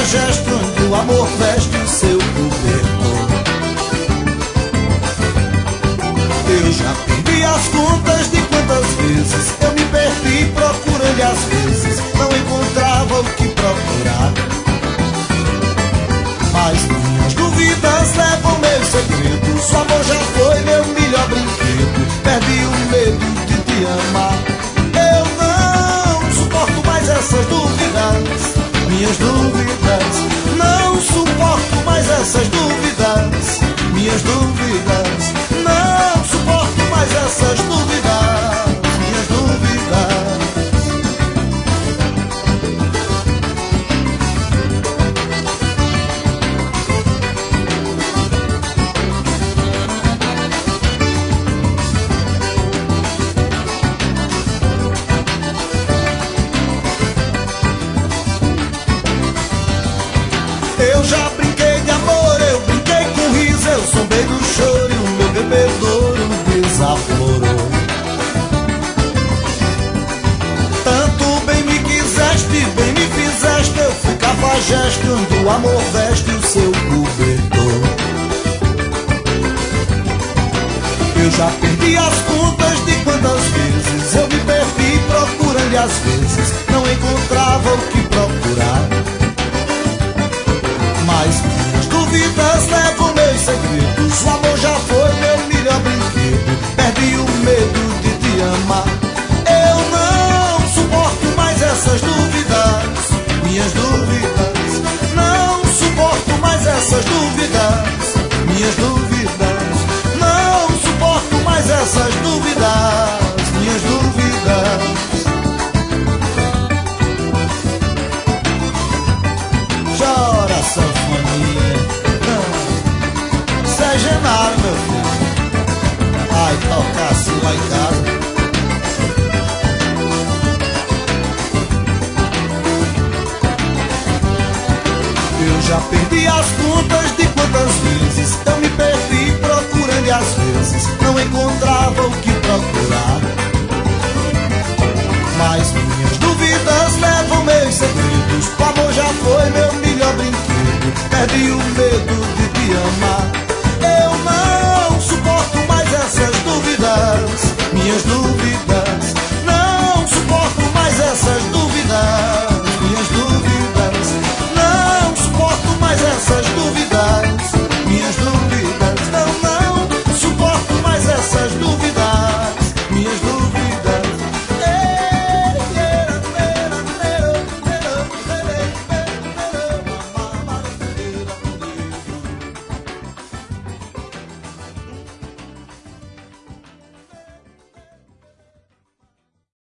cafajeste onde o amor veste o seu cobertor. Eu já perdi as contas de quantas vezes eu me perdi procurando e às vezes não encontrava o que procurar. Mas minhas dúvidas levam meus segredos. O amor já foi meu melhor brinquedo. Perdi o medo de te amar. Eu não suporto mais essas dúvidas. Minhas dúvidas. Não suporto mais essas dúvidas. Minhas dúvidas. Não suporto mais essas dúvidas. Minhas dúvidas. Eu já brinquei de amor, eu brinquei com riso, eu zombei do choro e o meu bebedouro desaflorou. Tanto bem me quiseste, bem me fizeste, eu fui cafajeste onde o amor veste o seu cobertor. Eu já perdi as contas de quantas vezes eu me perdi procurando e às vezes não encontrava o que procurar. Mas minhas dúvidas levam meus segredos. O amor já foi meu melhor brinquedo. Perdi o medo de te amar. Eu não suporto mais essas dúvidas. Minhas dúvidas. Não suporto mais essas dúvidas. Minhas dúvidas. Não suporto mais essas dúvidas. Minhas dúvidas. Chora, sanfoninha. Isso é Genaro, meu filho. Ai, tocar assim lá em casa. Eu já perdi as contas de quantas vezes eu me perdi procurando e às vezes não encontrava o que procurar. Mas minhas dúvidas levam meus segredos. O amor já foi meu melhor brinquedo. Perdi o medo de te amar.